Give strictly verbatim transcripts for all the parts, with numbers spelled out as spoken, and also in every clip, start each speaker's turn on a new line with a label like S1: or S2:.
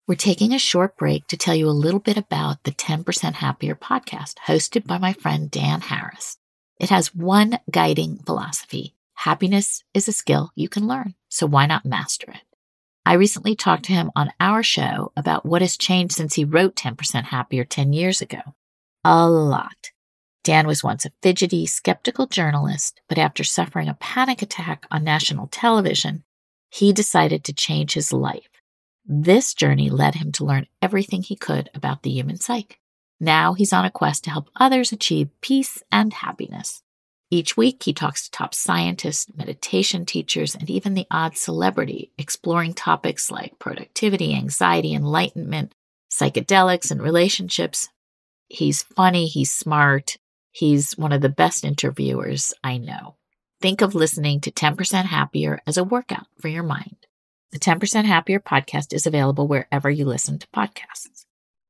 S1: We're taking a short break to tell you a little bit about the ten percent Happier podcast hosted by my friend Dan Harris. It has one guiding philosophy. Happiness is a skill you can learn, so why not master it? I recently talked to him on our show about what has changed since he wrote ten percent Happier ten years ago. A lot. Dan was once a fidgety, skeptical journalist, but after suffering a panic attack on national television, he decided to change his life. This journey led him to learn everything he could about the human psyche. Now he's on a quest to help others achieve peace and happiness. Each week, he talks to top scientists, meditation teachers, and even the odd celebrity, exploring topics like productivity, anxiety, enlightenment, psychedelics, and relationships. He's funny, he's smart, he's one of the best interviewers I know. Think of listening to ten percent Happier as a workout for your mind. The ten percent Happier podcast is available wherever you listen to podcasts.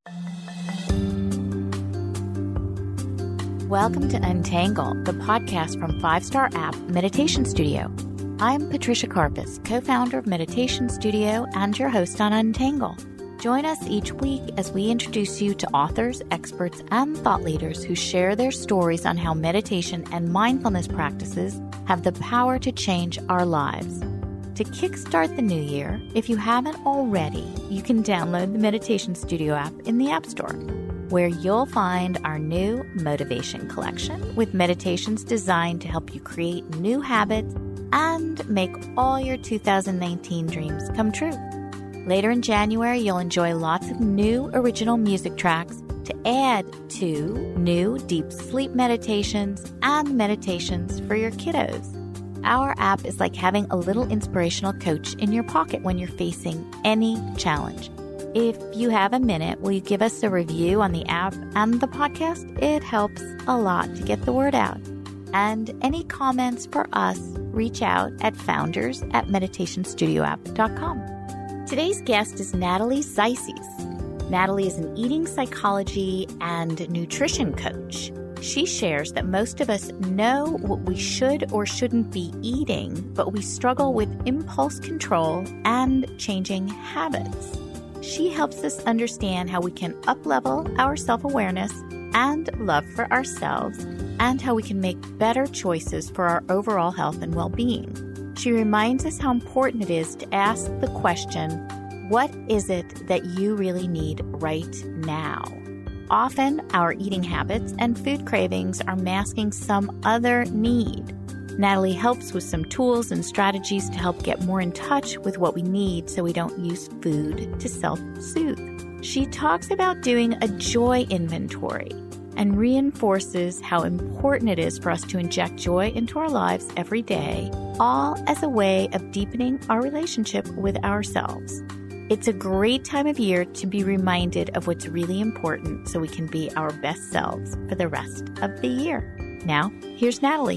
S1: Welcome to Untangle, the podcast from five-star app Meditation Studio. I'm Patricia Karpus, co-founder of Meditation Studio and your host on Untangle. Join us each week as we introduce you to authors, experts, and thought leaders who share their stories on how meditation and mindfulness practices have the power to change our lives. To kickstart the new year, if you haven't already, you can download the Meditation Studio app in the App Store, where you'll find our new motivation collection with meditations designed to help you create new habits and make all your two thousand nineteen dreams come true. Later in January, you'll enjoy lots of new original music tracks to add to new deep sleep meditations and meditations for your kiddos. Our app is like having a little inspirational coach in your pocket when you're facing any challenge. If you have a minute, will you give us a review on the app and the podcast? It helps a lot to get the word out. And any comments for us, reach out at founders at meditation studio app dot com. Today's guest is Natalie Zeisses. Natalie is an eating psychology and nutrition coach. She shares that most of us know what we should or shouldn't be eating, but we struggle with impulse control and changing habits. She helps us understand how we can up-level our self-awareness and love for ourselves, and how we can make better choices for our overall health and well-being. She reminds us how important it is to ask the question, what is it that you really need right now? Often, our eating habits and food cravings are masking some other need. Natalie helps with some tools and strategies to help get more in touch with what we need so we don't use food to self-soothe. She talks about doing a joy inventory and reinforces how important it is for us to inject joy into our lives every day, all as a way of deepening our relationship with ourselves. It's a great time of year to be reminded of what's really important so we can be our best selves for the rest of the year. Now, here's Natalie.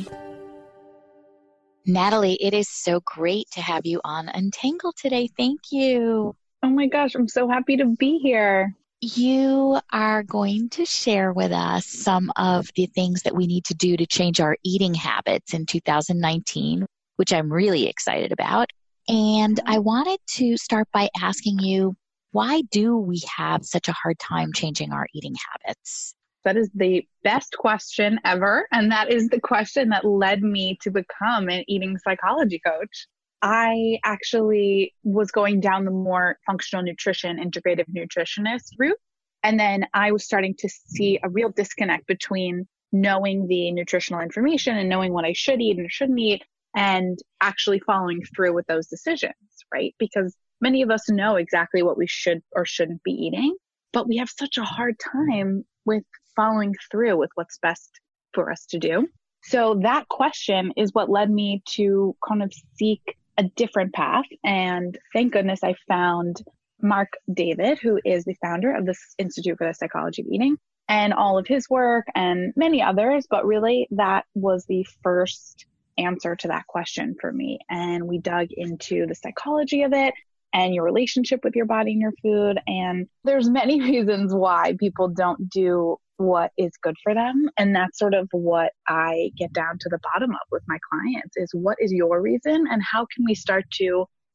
S1: Natalie, it is so great to have you on Untangle today. Thank you.
S2: Oh my gosh, I'm so happy to be here.
S1: You are going to share with us some of the things that we need to do to change our eating habits in two thousand nineteen, which I'm really excited about. And I wanted to start by asking you, why do we have such a hard time changing our eating habits?
S2: That is the best question ever. And that is the question that led me to become an eating psychology coach. I actually was going down the more functional nutrition, integrative nutritionist route. And then I was starting to see a real disconnect between knowing the nutritional information and knowing what I should eat and shouldn't eat, and actually following through with those decisions, right? Because many of us know exactly what we should or shouldn't be eating, but we have such a hard time with following through with what's best for us to do. So that question is what led me to kind of seek a different path. And thank goodness I found Marc David, who is the founder of the Institute for the Psychology of Eating, and all of his work and many others. But really, that was the first answer to that question for me. And we dug into the psychology of it and your relationship with your body and your food. And there's many reasons why people don't do what is good for them. And that's sort of what I get down to the bottom of with my clients is, what is your reason and how can we start to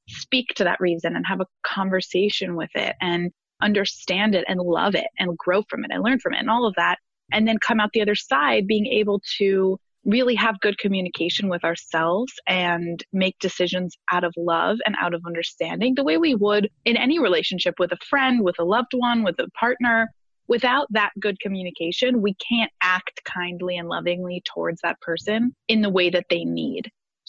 S2: speak to that reason and have a conversation with it and understand it and love it and grow from it and learn from it and all of that. And then come out the other side being able to really have good communication with ourselves and make decisions out of love and out of understanding the way we would in any relationship with a friend, with a loved one, with a partner. Without that good communication, we can't act kindly and lovingly towards that person in the way that they need.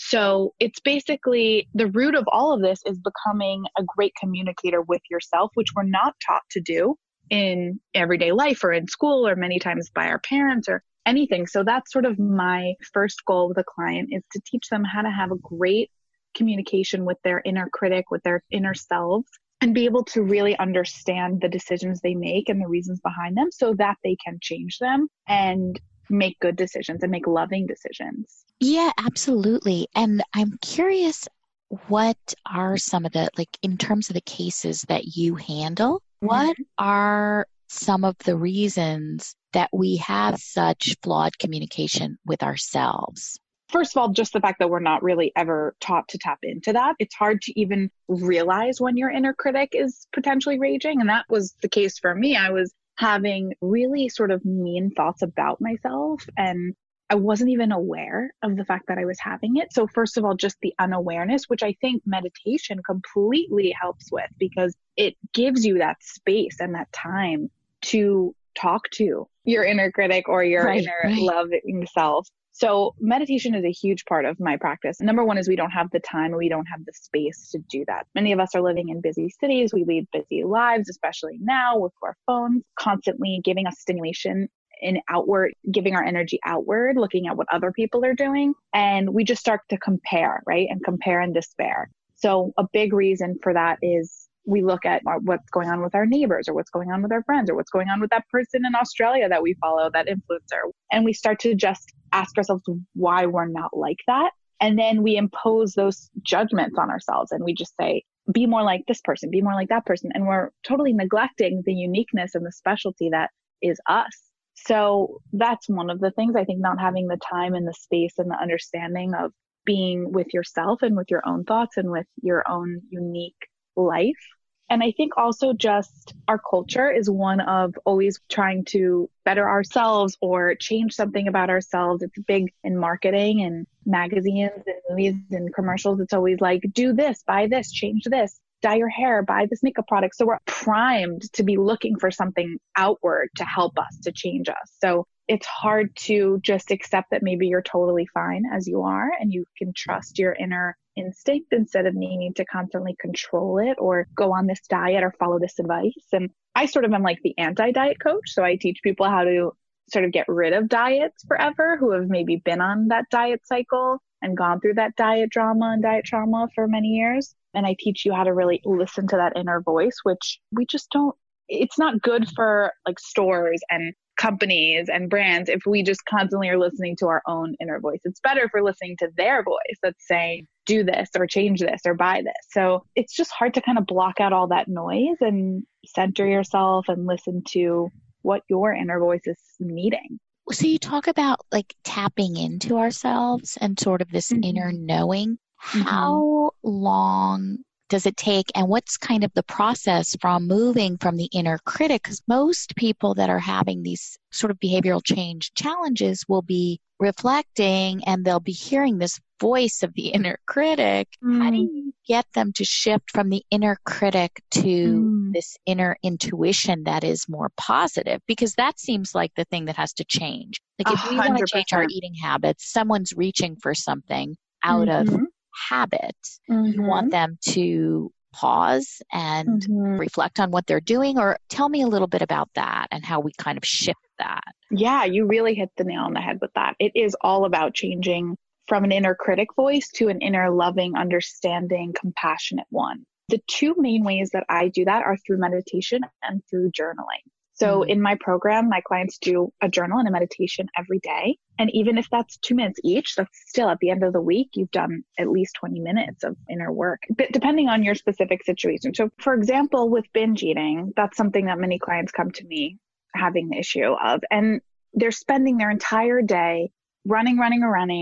S2: So it's basically the root of all of this is becoming a great communicator with yourself, which we're not taught to do in everyday life or in school or many times by our parents or anything. So that's sort of my first goal with a client, is to teach them how to have a great communication with their inner critic, with their inner selves, and be able to really understand the decisions they make and the reasons behind them so that they can change them and make good decisions and make loving decisions.
S1: Yeah, absolutely. And I'm curious, what are some of the, like, in terms of the cases that you handle, what are some of the reasons that we have such flawed communication with ourselves?
S2: First of all, just the fact that we're not really ever taught to tap into that. It's hard to even realize when your inner critic is potentially raging. And that was the case for me. I was having really sort of mean thoughts about myself, and I wasn't even aware of the fact that I was having it. So first of all, just the unawareness, which I think meditation completely helps with, because it gives you that space and that time to talk to your inner critic or your
S1: right,
S2: inner
S1: right.
S2: loving self. So meditation is a huge part of my practice. Number one is we don't have the time, we don't have the space to do that. Many of us are living in busy cities. We lead busy lives, especially now with our phones, constantly giving us stimulation in outward, giving our energy outward, looking at what other people are doing. And we just start to compare, right? And compare and despair. So a big reason for that is we look at what's going on with our neighbors or what's going on with our friends or what's going on with that person in Australia that we follow, that influencer. And we start to just ask ourselves why we're not like that. And then we impose those judgments on ourselves and we just say, be more like this person, be more like that person. And we're totally neglecting the uniqueness and the specialty that is us. So that's one of the things, I think, not having the time and the space and the understanding of being with yourself and with your own thoughts and with your own unique life. And I think also just our culture is one of always trying to better ourselves or change something about ourselves. It's big in marketing and magazines and movies and commercials. It's always like, do this, buy this, change this, dye your hair, buy this makeup product. So we're primed to be looking for something outward to help us, to change us. So it's hard to just accept that maybe you're totally fine as you are and you can trust your inner instinct instead of needing to constantly control it or go on this diet or follow this advice. And I sort of am like the anti-diet coach. So I teach people how to sort of get rid of diets forever who have maybe been on that diet cycle and gone through that diet drama and diet trauma for many years. And I teach you how to really listen to that inner voice, which we just don't, it's not good for like stores and companies and brands if we just constantly are listening to our own inner voice. It's better if we're listening to their voice that's saying, do this or change this or buy this. So it's just hard to kind of block out all that noise and center yourself and listen to what your inner voice is needing.
S1: So you talk about like tapping into ourselves and sort of this mm-hmm. inner knowing. How mm-hmm. long does it take, and what's kind of the process from moving from the inner critic? Because most people that are having these sort of behavioral change challenges will be reflecting and they'll be hearing this voice of the inner critic. Mm. How do you get them to shift from the inner critic to mm. this inner intuition that is more positive? Because that seems like the thing that has to change. Like if we want to change our eating habits, someone's reaching for something out mm-hmm. of habit. Mm-hmm. You want them to pause and mm-hmm. reflect on what they're doing, or tell me a little bit about that and how we kind of shift that.
S2: Yeah, you really hit the nail on the head with that. It is all about changing from an inner critic voice to an inner loving, understanding, compassionate one. The two main ways that I do that are through meditation and through journaling. So mm-hmm. in my program, my clients do a journal and a meditation every day. And even if that's two minutes each, that's still at the end of the week, you've done at least twenty minutes of inner work, but depending on your specific situation. So for example, with binge eating, that's something that many clients come to me having the issue of, and they're spending their entire day running, running, or running,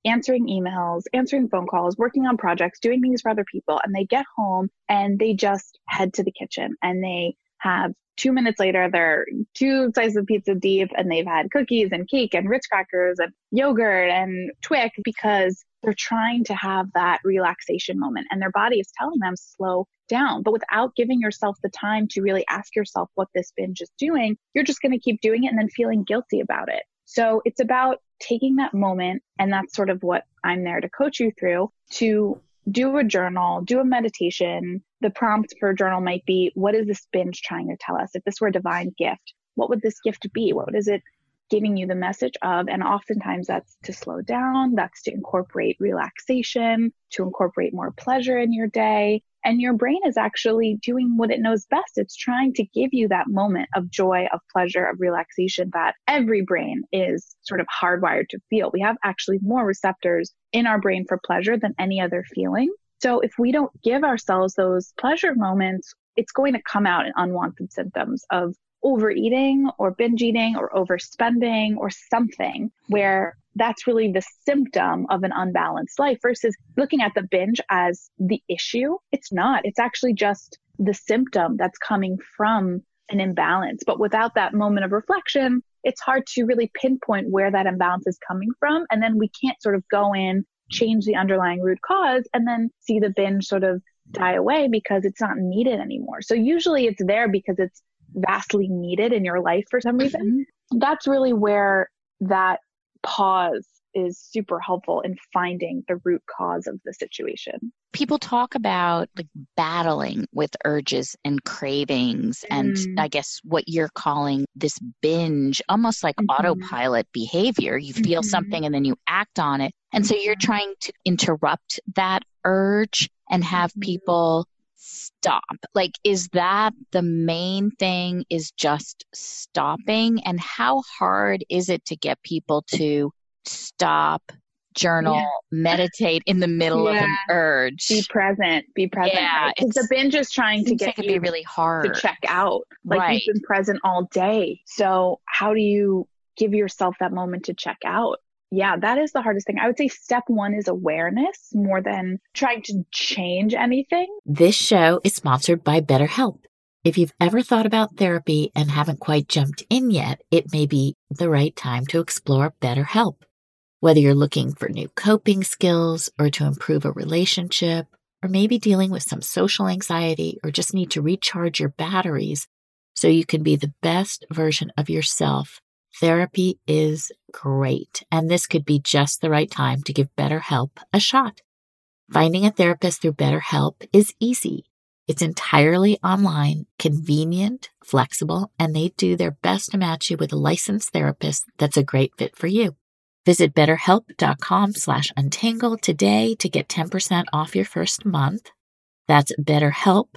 S2: answering emails, answering phone calls, working on projects, doing things for other people. And they get home and they just head to the kitchen and they have two minutes later, they're two slices of pizza deep and they've had cookies and cake and Ritz crackers and yogurt and Twix because they're trying to have that relaxation moment and their body is telling them slow down. But without giving yourself the time to really ask yourself what this binge is doing, you're just going to keep doing it and then feeling guilty about it. So it's about taking that moment, and that's sort of what I'm there to coach you through, to do a journal, do a meditation. The prompt for a journal might be, what is this binge trying to tell us? If this were a divine gift, what would this gift be? What is it giving you the message of? And oftentimes that's to slow down, that's to incorporate relaxation, to incorporate more pleasure in your day. And your brain is actually doing what it knows best. It's trying to give you that moment of joy, of pleasure, of relaxation that every brain is sort of hardwired to feel. We have actually more receptors in our brain for pleasure than any other feeling. So if we don't give ourselves those pleasure moments, it's going to come out in unwanted symptoms of overeating or binge eating or overspending or something where that's really the symptom of an unbalanced life versus looking at the binge as the issue. It's not. It's actually just the symptom that's coming from an imbalance. But without that moment of reflection, it's hard to really pinpoint where that imbalance is coming from. And then we can't sort of go in, change the underlying root cause, and then see the binge sort of die away because it's not needed anymore. So usually it's there because it's vastly needed in your life for some reason. Mm-hmm. That's really where that pause is super helpful in finding the root cause of the situation.
S1: People talk about like battling with urges and cravings and
S2: Mm.
S1: I guess what you're calling this binge, almost like
S2: Mhm.
S1: autopilot behavior. You feel
S2: Mhm.
S1: something and then you act on it. And so you're
S2: Mhm.
S1: trying to interrupt that urge and have
S2: Mhm.
S1: people stop. Like, is that the main thing, is just stopping? And how hard is it to get people to stop, journal,
S2: Yeah.
S1: meditate in the middle of an
S2: Yeah.
S1: urge?
S2: Be present, be present,
S1: Yeah,
S2: right? Because the
S1: it's-
S2: binge is trying to
S1: Seems
S2: get
S1: like it'd
S2: you
S1: be really hard.
S2: to check out. Like
S1: Right.
S2: you've been present all day. So how do you give yourself that moment to check out? Yeah, that is the hardest thing. I would say step one is awareness more than trying to change anything.
S3: This show is sponsored by BetterHelp. If you've ever thought about therapy and haven't quite jumped in yet, it may be the right time to explore BetterHelp. Whether you're looking for new coping skills or to improve a relationship, or maybe dealing with some social anxiety or just need to recharge your batteries so you can be the best version of yourself, therapy is great. And this could be just the right time to give BetterHelp a shot. Finding a therapist through BetterHelp is easy. It's entirely online, convenient, flexible, and they do their best to match you with a licensed therapist that's a great fit for you. Visit betterhelp.com slash untangle today to get ten percent off your first month. That's betterhelp,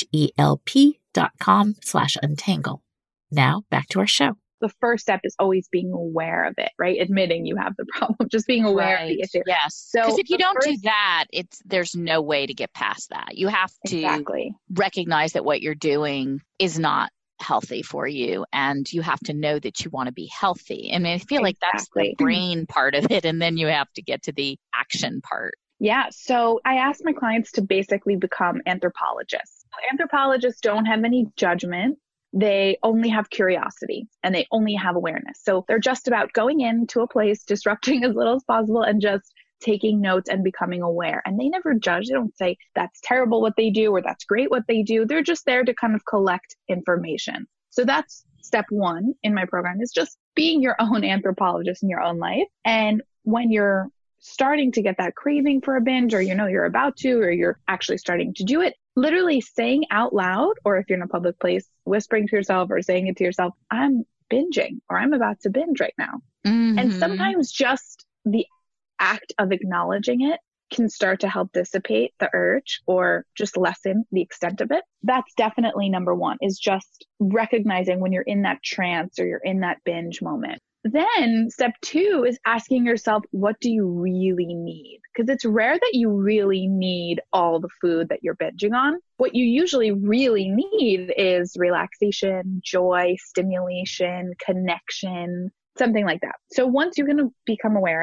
S3: H-E-L-P dot com slash untangle. Now back to our show.
S2: The first step is always being aware of it, right? Admitting you have the problem, just being aware of the
S1: Right.
S2: issue.
S1: Yes.
S2: So
S1: Because if you
S2: the
S1: don't do
S2: first-
S1: that, it's there's no way to get past that. You have to
S2: Exactly.
S1: recognize that what you're doing is not healthy for you, and you have to know that you want to be healthy. I mean, I feel like that's the
S2: Exactly.
S1: brain part of it, and then you have to get to the action part.
S2: Yeah. So I ask my clients to basically become anthropologists. Anthropologists don't have any judgment. They only have curiosity and they only have awareness. So they're just about going into a place, disrupting as little as possible, and just taking notes and becoming aware. And they never judge. They don't say that's terrible what they do or that's great what they do. They're just there to kind of collect information. So that's step one in my program, is just being your own anthropologist in your own life. And when you're starting to get that craving for a binge, or you know you're about to, or you're actually starting to do it, literally saying out loud, or if you're in a public place, whispering to yourself or saying it to yourself, I'm binging, or I'm about to binge right now.
S1: Mm-hmm.
S2: And sometimes just the act of acknowledging it can start to help dissipate the urge or just lessen the extent of it. That's definitely number one, is just recognizing when you're in that trance or you're in that binge moment. Then step two is asking yourself, what do you really need? Because it's rare that you really need all the food that you're binging on. What you usually really need is relaxation, joy, stimulation, connection, something like that. So once you're going to become aware of it,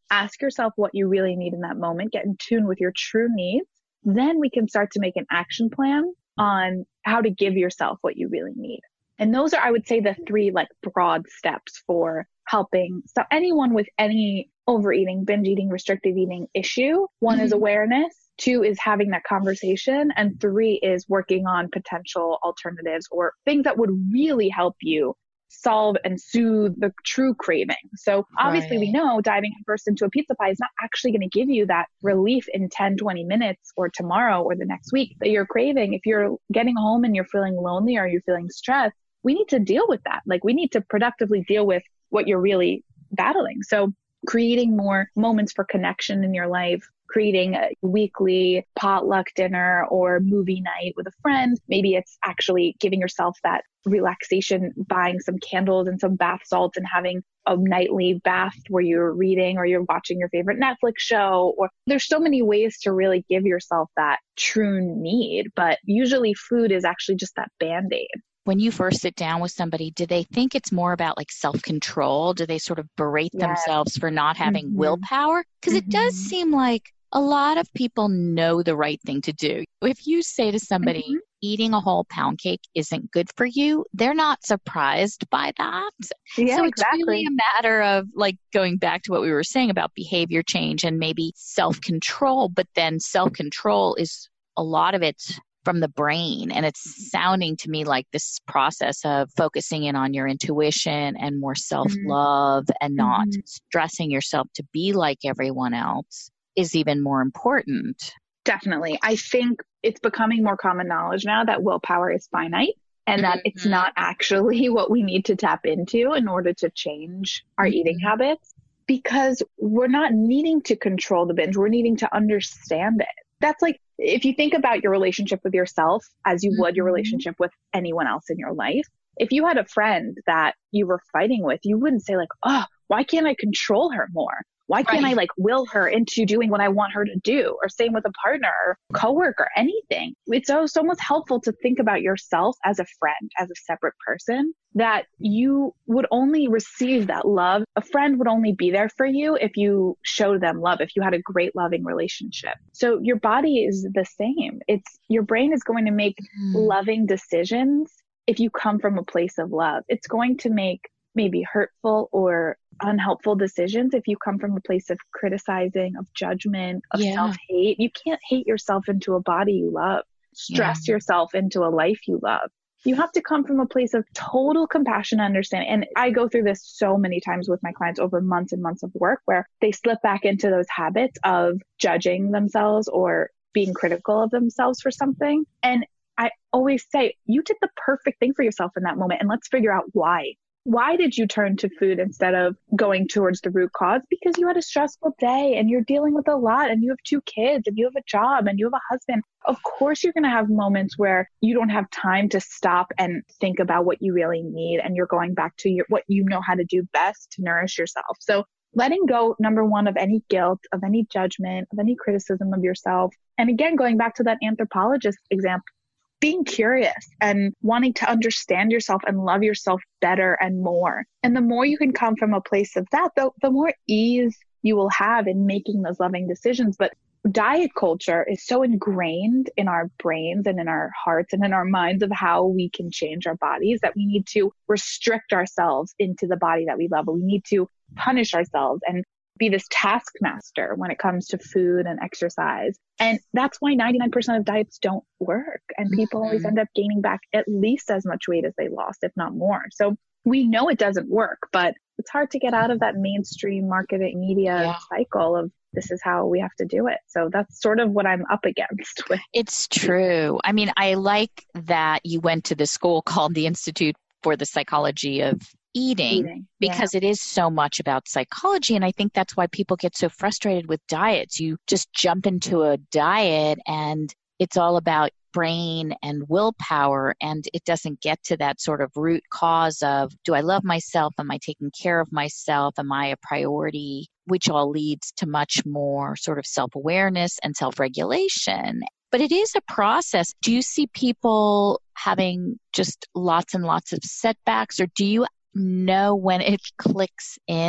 S2: ask yourself what you really need in that moment, get in tune with your true needs. Then we can start to make an action plan on how to give yourself what you really need. And those are, I would say, the three like broad steps for helping. So anyone with any overeating, binge eating, restrictive eating issue, one mm-hmm. is awareness. Two is having that conversation. And three is working on potential alternatives or things that would really help you solve and soothe the true craving. So obviously right. we know diving first into a pizza pie is not actually going to give you that relief in ten, twenty minutes or tomorrow or the next week that you're craving. If you're getting home and you're feeling lonely or you're feeling stressed, we need to deal with that. Like we need to productively deal with what you're really battling. So creating more moments for connection in your life, creating a weekly potluck dinner or movie night with a friend. Maybe it's actually giving yourself that relaxation, buying some candles and some bath salts and having a nightly bath where you're reading or you're watching your favorite Netflix show. Or there's so many ways to really give yourself that true need. But usually food is actually just that Band-Aid.
S3: When you first sit down with somebody, do they think it's more about like self-control? Do they sort of berate yes. themselves for not having mm-hmm. willpower? Because mm-hmm. it does seem like a lot of people know the right thing to do. If you say to somebody, mm-hmm. eating a whole pound cake isn't good for you, they're not surprised by that.
S2: Yeah,
S3: so it's
S2: exactly.
S3: really a matter of like going back to what we were saying about behavior change and maybe self-control. But then self-control is a lot of it's from the brain. And it's sounding to me like this process of focusing in on your intuition and more self-love mm-hmm. and not mm-hmm. stressing yourself to be like everyone else is even more important.
S2: Definitely. I think it's becoming more common knowledge now that willpower is finite and that mm-hmm. it's not actually what we need to tap into in order to change our mm-hmm. eating habits, because we're not needing to control the binge. We're needing to understand it. That's like, if you think about your relationship with yourself as you mm-hmm. would your relationship with anyone else in your life, if you had a friend that you were fighting with, you wouldn't say like, oh, why can't I control her more? Why can't right. I like will her into doing what I want her to do? Or same with a partner or coworker, anything. It's so, so much helpful to think about yourself as a friend, as a separate person, that you would only receive that love. A friend would only be there for you if you showed them love, if you had a great loving relationship. So your body is the same. It's your brain is going to make mm. loving decisions if you come from a place of love. It's going to make maybe hurtful or unhelpful decisions if you come from a place of criticizing, of judgment, of yeah. self-hate. You can't hate yourself into a body you love, stress yeah. yourself into a life you love. You have to come from a place of total compassion and understanding. And I go through this so many times with my clients over months and months of work where they slip back into those habits of judging themselves or being critical of themselves for something. And I always say, you did the perfect thing for yourself in that moment. And let's figure out why. Why did you turn to food instead of going towards the root cause? Because you had a stressful day and you're dealing with a lot and you have two kids and you have a job and you have a husband. Of course, you're going to have moments where you don't have time to stop and think about what you really need. And you're going back to your, what you know how to do best to nourish yourself. So letting go, number one, of any guilt, of any judgment, of any criticism of yourself. And again, going back to that anthropologist example, being curious and wanting to understand yourself and love yourself better and more. And the more you can come from a place of that, the, the more ease you will have in making those loving decisions. But diet culture is so ingrained in our brains and in our hearts and in our minds of how we can change our bodies that we need to restrict ourselves into the body that we love. We need to punish ourselves and be this taskmaster when it comes to food and exercise. And that's why ninety-nine percent of diets don't work. And people mm-hmm. always end up gaining back at least as much weight as they lost, if not more. So we know it doesn't work, but it's hard to get out of that mainstream marketing media yeah. cycle of this is how we have to do it. So that's sort of what I'm up against with.
S3: It's true. I mean, I like that you went to the school called the Institute for the Psychology of Eating, eating because yeah. it is so much about psychology. And I think that's why people get so frustrated with diets. You just jump into a diet and it's all about brain and willpower. And it doesn't get to that sort of root cause of, do I love myself? Am I taking care of myself? Am I a priority? Which all leads to much more sort of self-awareness and self-regulation. But it is a process. Do you see people having just lots and lots of setbacks, or do you know when it clicks in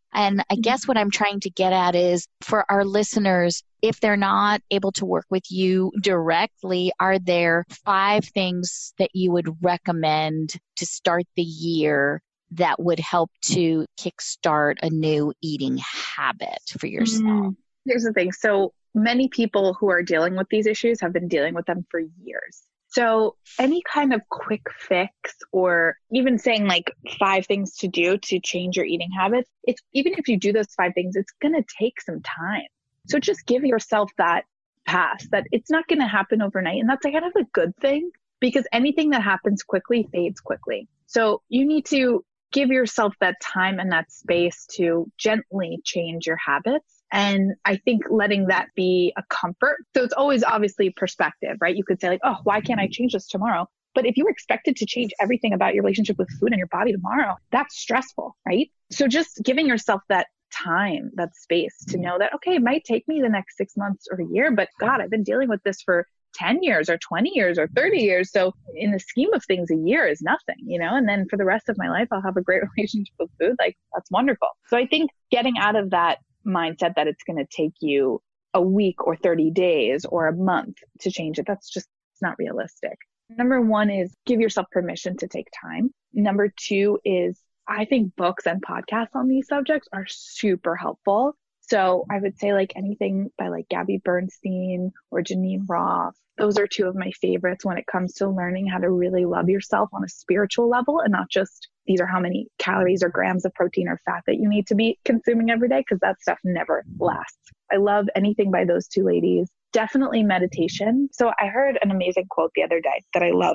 S3: And I guess what I'm trying to get at is for our listeners, if they're not able to work with you directly, are there five things that you would recommend to start the year that would help to kickstart a new eating habit for yourself?
S2: Mm, here's the thing. So many people who are dealing with these issues have been dealing with them for years. So any kind of quick fix, or even saying like five things to do to change your eating habits, it's even if you do those five things, it's going to take some time. So just give yourself that pass that it's not going to happen overnight. And that's kind of a good thing, because anything that happens quickly fades quickly. So you need to give yourself that time and that space to gently change your habits. And I think letting that be a comfort. So it's always obviously perspective, right? You could say like, oh, why can't I change this tomorrow? But if you were expected to change everything about your relationship with food and your body tomorrow, that's stressful, right? So just giving yourself that time, that space to know that, okay, it might take me the next six months or a year, but God, I've been dealing with this for ten years or twenty years or thirty years. So in the scheme of things, a year is nothing, you know, and then for the rest of my life, I'll have a great relationship with food. Like that's wonderful. So I think getting out of that mindset that it's going to take you a week or thirty days or a month to change it, that's just, it's not realistic. Number one is give yourself permission to take time. Number two is I think books and podcasts on these subjects are super helpful. So I would say like anything by like Gabby Bernstein or Janine Roth. Those are two of my favorites when it comes to learning how to really love yourself on a spiritual level, and not just these are how many calories or grams of protein or fat that you need to be consuming every day, because that stuff never lasts. I love anything by those two ladies. Definitely meditation. So I heard an amazing quote the other day that I love.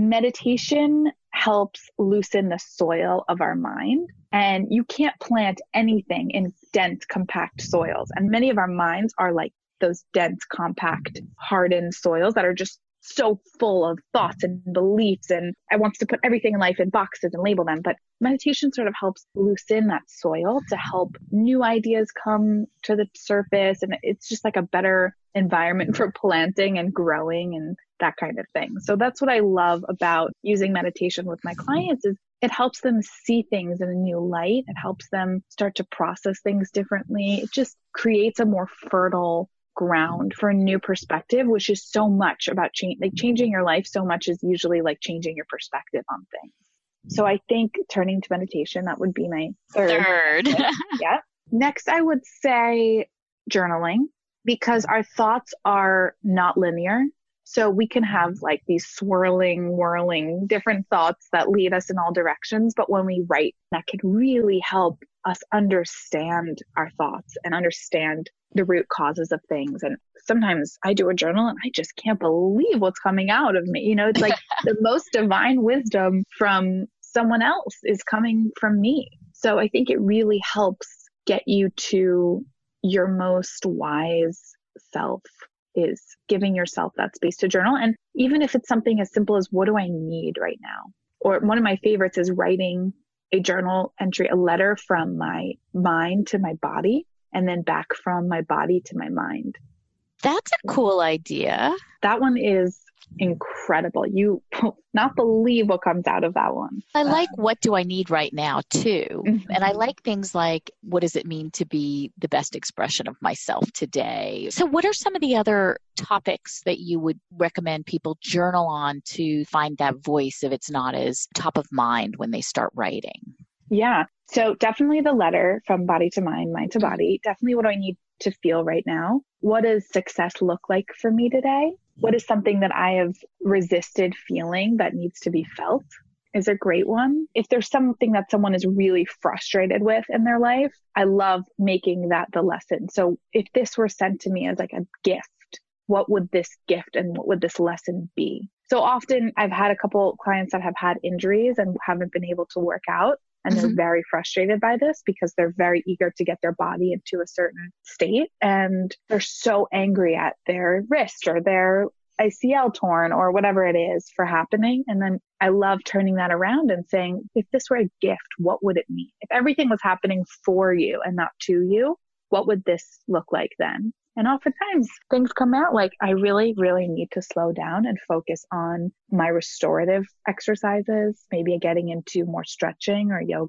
S2: Meditation helps loosen the soil of our mind, and you can't plant anything in dense, compact soils. And many of our minds are like those dense, compact, hardened soils that are just so full of thoughts and beliefs, and I want to put everything in life in boxes and label them. But meditation sort of helps loosen that soil to help new ideas come to the surface. And it's just like a better environment for planting and growing and that kind of thing. So that's what I love about using meditation with my clients, is it helps them see things in a new light. It helps them start to process things differently. It just creates a more fertile ground for a new perspective, which is so much about change. Like changing your life so much is usually like changing your perspective on things. So I think turning to meditation, that would be my third.
S3: Third.
S2: Yeah. Next, I would say journaling, because our thoughts are not linear. So we can have like these swirling, whirling, different thoughts that lead us in all directions. But when we write, that can really help us understand our thoughts and understand the root causes of things. And sometimes I do a journal and I just can't believe what's coming out of me. You know, it's like the most divine wisdom from someone else is coming from me. So I think it really helps get you to your most wise self, is giving yourself that space to journal. And even if it's something as simple as, what do I need right now? Or one of my favorites is writing a journal entry, a letter from my mind to my body, and then back from my body to my mind.
S3: That's a cool idea.
S2: That one is incredible. You will not believe what comes out of that one.
S3: I like, what do I need right now too?
S2: Mm-hmm.
S3: And I like things like, what does it mean to be the best expression of myself today? So what are some of the other topics that you would recommend people journal on to find that voice if it's not as top of mind when they start writing?
S2: Yeah. So definitely the letter from body to mind, mind to body. Definitely, what do I need to feel right now? What does success look like for me today? What is something that I have resisted feeling that needs to be felt? Is a great one. If there's something that someone is really frustrated with in their life, I love making that the lesson. So if this were sent to me as like a gift, what would this gift and what would this lesson be? So often I've had a couple clients that have had injuries and haven't been able to work out. And they're mm-hmm. very frustrated by this because they're very eager to get their body into a certain state. And they're so angry at their wrist or their A C L torn or whatever it is for happening. And then I love turning that around and saying, if this were a gift, what would it mean? If everything was happening for you and not to you, what would this look like then? And oftentimes things come out like, I really, really need to slow down and focus on my restorative exercises, maybe getting into more stretching or yoga.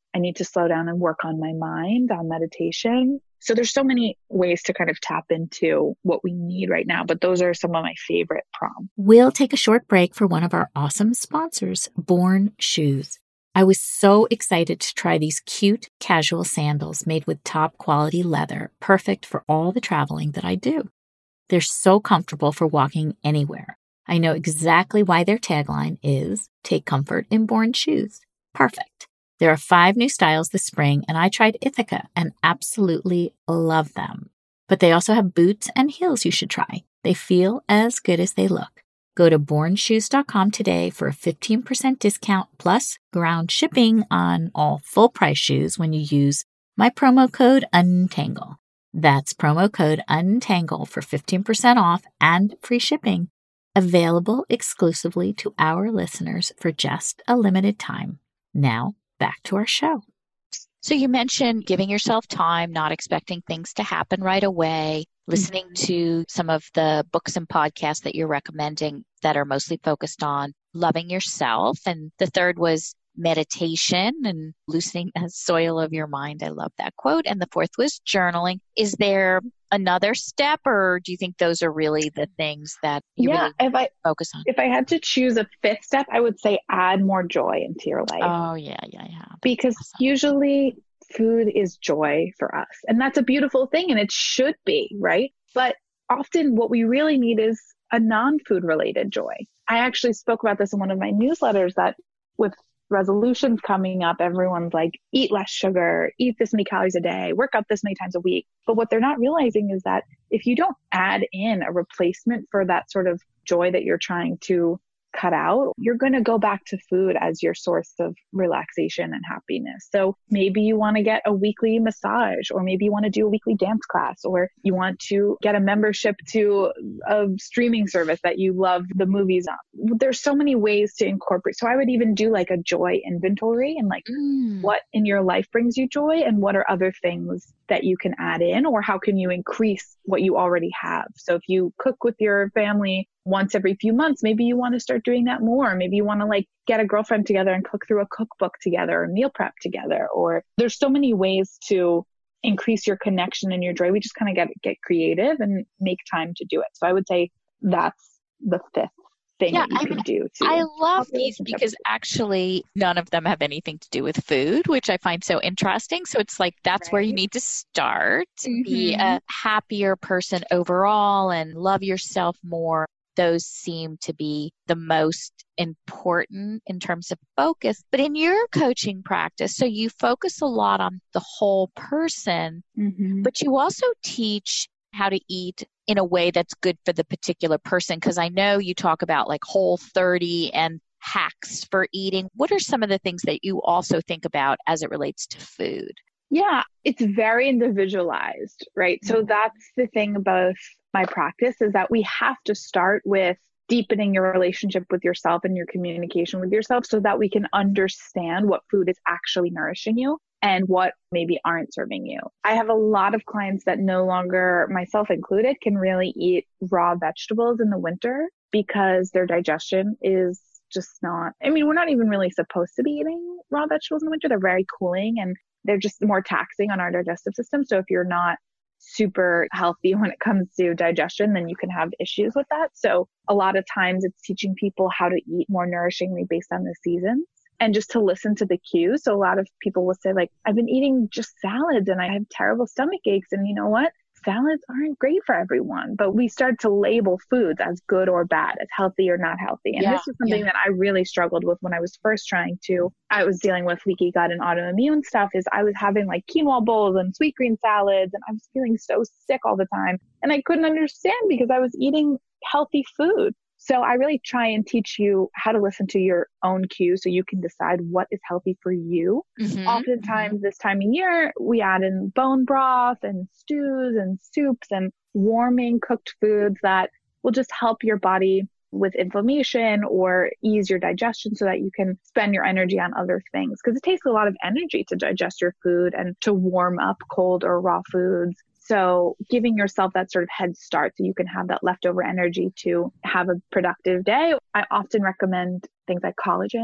S2: I need to slow down and work on my mind, on meditation. So there's so many ways to kind of tap into what we need right now, but those are some of my favorite prompts.
S3: We'll take a short break for one of our awesome sponsors, Born Shoes. I was so excited to try these cute casual sandals made with top quality leather, perfect for all the traveling that I do. They're so comfortable for walking anywhere. I know exactly why their tagline is, take comfort in Born Shoes. Perfect. There are five new styles this spring, and I tried Ithaca and absolutely love them. But they also have boots and heels you should try. They feel as good as they look. Go to born shoes dot com today for a fifteen percent discount plus ground shipping on all full-price shoes when you use my promo code UNTANGLE. That's promo code UNTANGLE for fifteen percent off and free shipping. Available exclusively to our listeners for just a limited time. Now, back to our show. So you mentioned giving yourself time, not expecting things to happen right away, listening mm-hmm. to some of the books and podcasts that you're recommending that are mostly focused on loving yourself. And the third was meditation and loosening the soil of your mind. I love that quote. And the fourth was journaling. Is there another step, or do you think those are really the things that you
S2: yeah,
S3: really
S2: if I,
S3: focus on?
S2: If I had to choose a fifth step, I would say add more joy into your life.
S3: Oh, yeah, yeah, yeah.
S2: Because awesome. Usually food is joy for us. And that's a beautiful thing, and it should be, right? But often what we really need is a non-food related joy. I actually spoke about this in one of my newsletters that with resolutions coming up, everyone's like, eat less sugar, eat this many calories a day, work out this many times a week. But what they're not realizing is that if you don't add in a replacement for that sort of joy that you're trying to cut out, you're going to go back to food as your source of relaxation and happiness. So maybe you want to get a weekly massage, or maybe you want to do a weekly dance class, or you want to get a membership to a streaming service that you love the movies on. There's so many ways to incorporate. So I would even do like a joy inventory and like mm. what in your life brings you joy and what are other things that you can add in, or how can you increase what you already have. So if you cook with your family once every few months, maybe you want to start doing that more. Maybe you want to like get a girlfriend together and cook through a cookbook together or meal prep together. Or there's so many ways to increase your connection and your joy. We just kind of get get creative and make time to do it. So I would say that's the fifth thing yeah, that you I can mean, do. To
S3: I love these because actually none of them have anything to do with food, which I find so interesting. So it's like, that's right. where you need to start to mm-hmm. be a happier person overall and love yourself more. Those seem to be the most important in terms of focus. But in your coaching practice, so you focus a lot on the whole person, mm-hmm. but you also teach how to eat in a way that's good for the particular person. Because I know you talk about like Whole thirty and hacks for eating. What are some of the things that you also think about as it relates to food?
S2: Yeah, it's very individualized, right? So that's the thing about my practice, is that we have to start with deepening your relationship with yourself and your communication with yourself so that we can understand what food is actually nourishing you and what maybe aren't serving you. I have a lot of clients that no longer, myself included, can really eat raw vegetables in the winter because their digestion is just not, I mean, we're not even really supposed to be eating raw vegetables in the winter. They're very cooling and they're just more taxing on our digestive system. So if you're not super healthy when it comes to digestion, then you can have issues with that. So a lot of times it's teaching people how to eat more nourishingly based on the seasons and just to listen to the cues. So a lot of people will say like, I've been eating just salads and I have terrible stomach aches. And you know what? Salads aren't great for everyone, but we start to label foods as good or bad, as healthy or not healthy. And yeah, this is something yeah. that I really struggled with when I was first trying to, I was dealing with leaky gut and autoimmune stuff, is I was having like quinoa bowls and sweet green salads and I was feeling so sick all the time. And I couldn't understand because I was eating healthy food. So I really try and teach you how to listen to your own cues so you can decide what is healthy for you. Mm-hmm. Oftentimes mm-hmm. this time of year, we add in bone broth and stews and soups and warming cooked foods that will just help your body with inflammation or ease your digestion so that you can spend your energy on other things. Because it takes a lot of energy to digest your food and to warm up cold or raw foods. So giving yourself that sort of head start so you can have that leftover energy to have a productive day. I often recommend things like collagen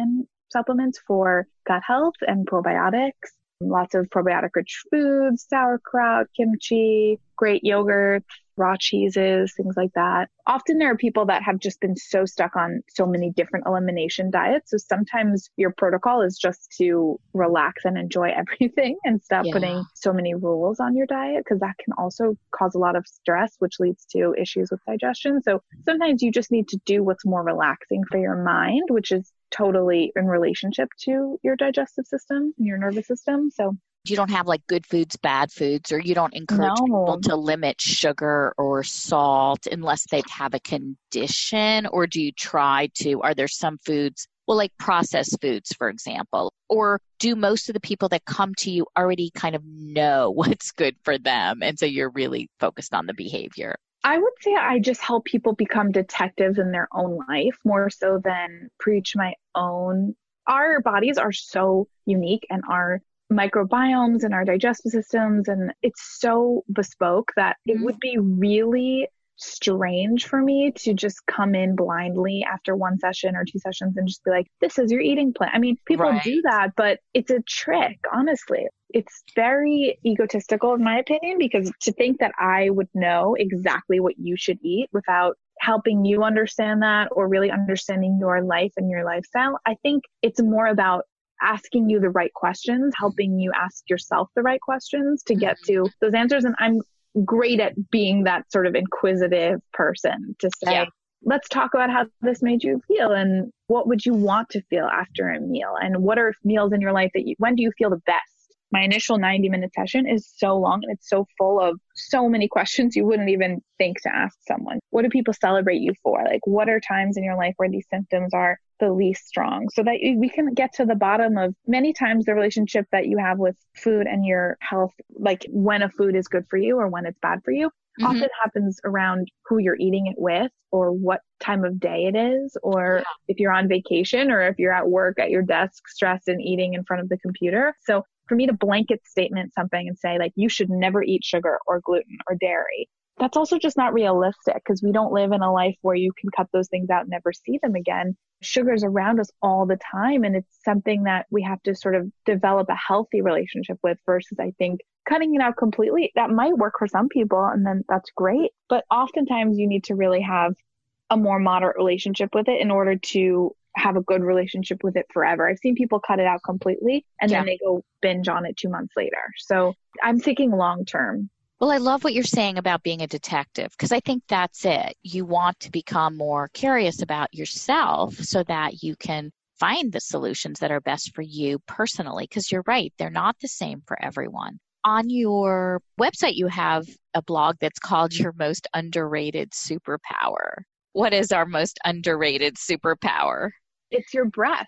S2: supplements for gut health and probiotics. Lots of probiotic rich foods, sauerkraut, kimchi, great yogurt, raw cheeses, things like that. Often there are people that have just been so stuck on so many different elimination diets. So sometimes your protocol is just to relax and enjoy everything and stop
S3: Yeah.
S2: putting so many rules on your diet, because that can also cause a lot of stress, which leads to issues with digestion. So sometimes you just need to do what's more relaxing for your mind, which is totally in relationship to your digestive system and your nervous system. So
S3: you don't have like good foods, bad foods, or you don't encourage
S2: No.
S3: people to limit sugar or salt unless they have a condition? Or do you try to, are there some foods, well, like processed foods, for example, or do most of the people that come to you already kind of know what's good for them? And so you're really focused on the behavior.
S2: I would say I just help people become detectives in their own life more so than preach my own. Our bodies are so unique, and our microbiomes and our digestive systems, and it's so bespoke that it would be really strange for me to just come in blindly after one session or two sessions and just be like, this is your eating plan. I mean, people
S3: Right.
S2: do that, but it's a trick, honestly. It's very egotistical in my opinion, because to think that I would know exactly what you should eat without helping you understand that or really understanding your life and your lifestyle, I think it's more about asking you the right questions, helping you ask yourself the right questions to get to those answers. And I'm great at being that sort of inquisitive person to say,
S3: Yeah.
S2: let's talk about how this made you feel and what would you want to feel after a meal, and what are meals in your life that you, when do you feel the best? My initial ninety minute session is so long and it's so full of so many questions you wouldn't even think to ask someone. What do people celebrate you for? Like, what are times in your life where these symptoms are the least strong, so that we can get to the bottom of many times the relationship that you have with food and your health, like when a food is good for you or when it's bad for you.
S3: Mhm.
S2: Often happens around who you're eating it with or what time of day it is, or
S3: Yeah.
S2: if you're on vacation or if you're at work at your desk stressed and eating in front of the computer. So for me to blanket statement something and say like, you should never eat sugar or gluten or dairy, that's also just not realistic, because we don't live in a life where you can cut those things out and never see them again. Sugar's around us all the time, and it's something that we have to sort of develop a healthy relationship with, versus I think cutting it out completely. That might work for some people and then that's great. But oftentimes you need to really have a more moderate relationship with it in order to have a good relationship with it forever. I've seen people cut it out completely and
S3: Yeah.
S2: then they go binge on it two months later. So I'm thinking long term.
S3: Well, I love what you're saying about being a detective, because I think that's it. You want to become more curious about yourself so that you can find the solutions that are best for you personally, because you're right, they're not the same for everyone. On your website, you have a blog that's called Your Most Underrated Superpower. What is our most underrated superpower?
S2: It's your breath.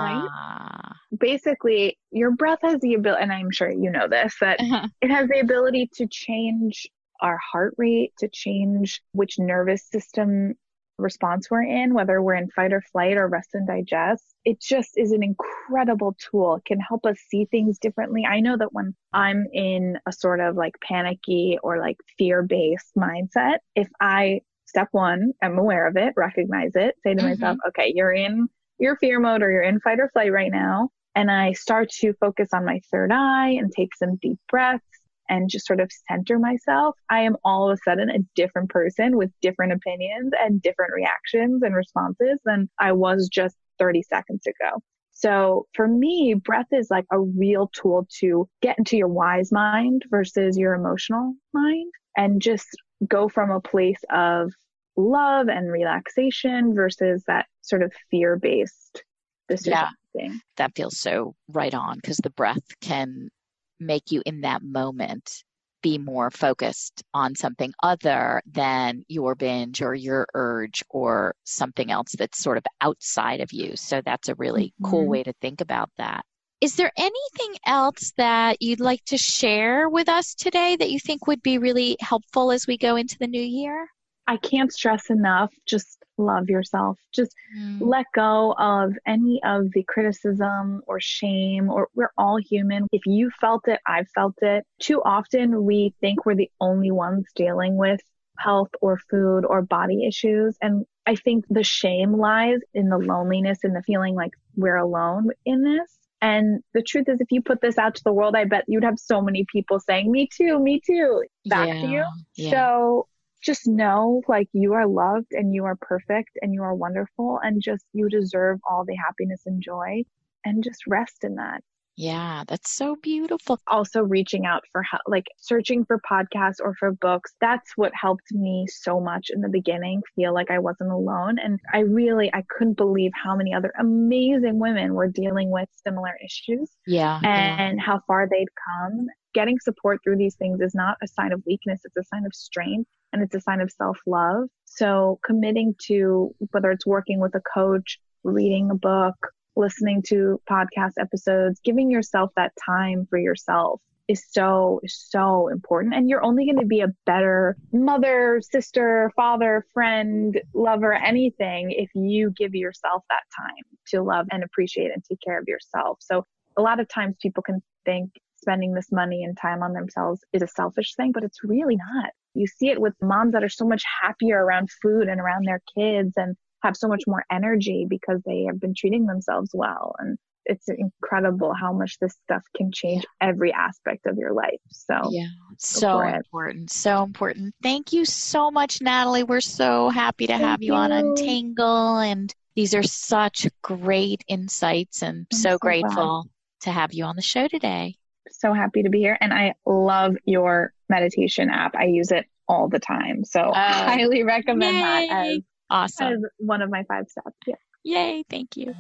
S3: Ah.
S2: Basically, your breath has the ability, and I'm sure you know this, that it has the ability to change our heart rate, to change which nervous system response we're in, whether we're in fight or flight or rest and digest. It just is an incredible tool. It can help us see things differently. I know that when I'm in a sort of like panicky or like fear-based mindset, if I, step one, am aware of it, recognize it, say to
S3: Mhm.
S2: myself, okay, you're in your fear mode or you're in fight or flight right now. And I start to focus on my third eye and take some deep breaths and just sort of center myself, I am all of a sudden a different person with different opinions and different reactions and responses than I was just thirty seconds ago. So for me, breath is like a real tool to get into your wise mind versus your emotional mind, and just go from a place of love and relaxation versus that sort of fear-based decision
S3: Yeah.
S2: thing.
S3: That feels so right on, because the breath can make you in that moment be more focused on something other than your binge or your urge or something else that's sort of outside of you. So that's a really
S2: Mhm.
S3: cool way to think about that. Is there anything else that you'd like to share with us today that you think would be really helpful as we go into the new year?
S2: I can't stress enough, just love yourself. Just let go of any of the criticism or shame, or we're all human. If you felt it, I've felt it. Too often we think we're the only ones dealing with health or food or body issues. And I think the shame lies in the loneliness and the feeling like we're alone in this. And the truth is, if you put this out to the world, I bet you'd have so many people saying, me too, me too, back
S3: yeah,
S2: to you.
S3: Yeah.
S2: So just know like you are loved and you are perfect and you are wonderful, and just you deserve all the happiness and joy, and just rest in that.
S3: Yeah, that's so beautiful.
S2: Also reaching out for help, like searching for podcasts or for books. That's what helped me so much in the beginning, feel like I wasn't alone. And I really, I couldn't believe how many other amazing women were dealing with similar issues.
S3: Yeah.
S2: And
S3: yeah.
S2: how far they'd come. Getting support through these things is not a sign of weakness. It's a sign of strength, and it's a sign of self-love. So committing to, whether it's working with a coach, reading a book, listening to podcast episodes, giving yourself that time for yourself is so, so important. And you're only going to be a better mother, sister, father, friend, lover, anything if you give yourself that time to love and appreciate and take care of yourself. So a lot of times people can think spending this money and time on themselves is a selfish thing, but it's really not. You see it with moms that are so much happier around food and around their kids and have so much more energy because they have been treating themselves well. And it's incredible how much this stuff can change every aspect of your life. So
S3: yeah, so important. So important. Thank you so much, Natalie. We're so happy to
S2: Thank
S3: have you,
S2: you
S3: on Untangle. And these are such great insights, and
S2: I'm
S3: so,
S2: so
S3: grateful
S2: glad.
S3: to have you on the show today.
S2: So happy to be here. And I love your meditation app. I use it all the time. So
S3: Oh,
S2: highly recommend
S3: yay.
S2: that as,
S3: awesome.
S2: as one of my five steps. Yeah.
S3: Yay. Thank you.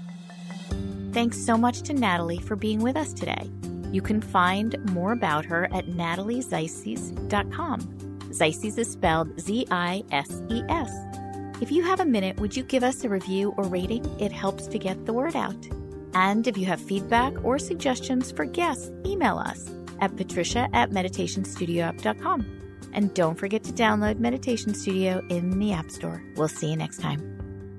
S1: Thanks so muce to Natalie for being with us today. You can find more about her at natalie zeisses dot com. Zeisses is spelled Z I S E S. If you have a minute, would you give us a review or rating? It helps to get the word out. And if you have feedback or suggestions for guests, email us at patricia at meditation studio app dot com. And don't forget to download Meditation Studio in the App Store. We'll see you next time.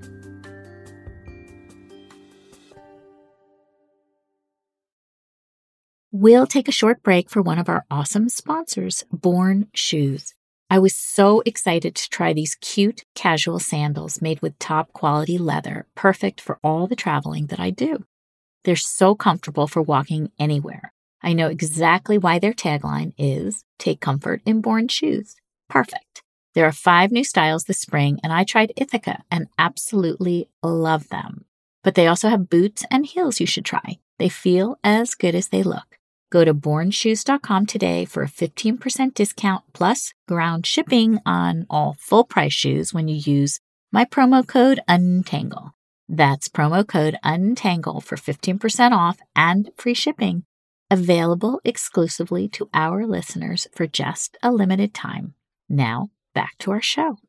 S1: We'll take a short break for one of our awesome sponsors, Born Shoes. I was so excited to try these cute, casual sandals made with top quality leather, perfect for all the traveling that I do. They're so comfortable for walking anywhere. I know exactly why their tagline is, take comfort in Born Shoes. Perfect. There are five new styles this spring, and I tried Ithaca and absolutely love them. But they also have boots and heels you should try. They feel as good as they look. Go to born shoes dot com today for a fifteen percent discount plus ground shipping on all full-price shoes when you use my promo code UNTANGLE. That's promo code UNTANGLE for fifteen percent off and free shipping. Available exclusively to our listeners for just a limited time. Now, back to our show.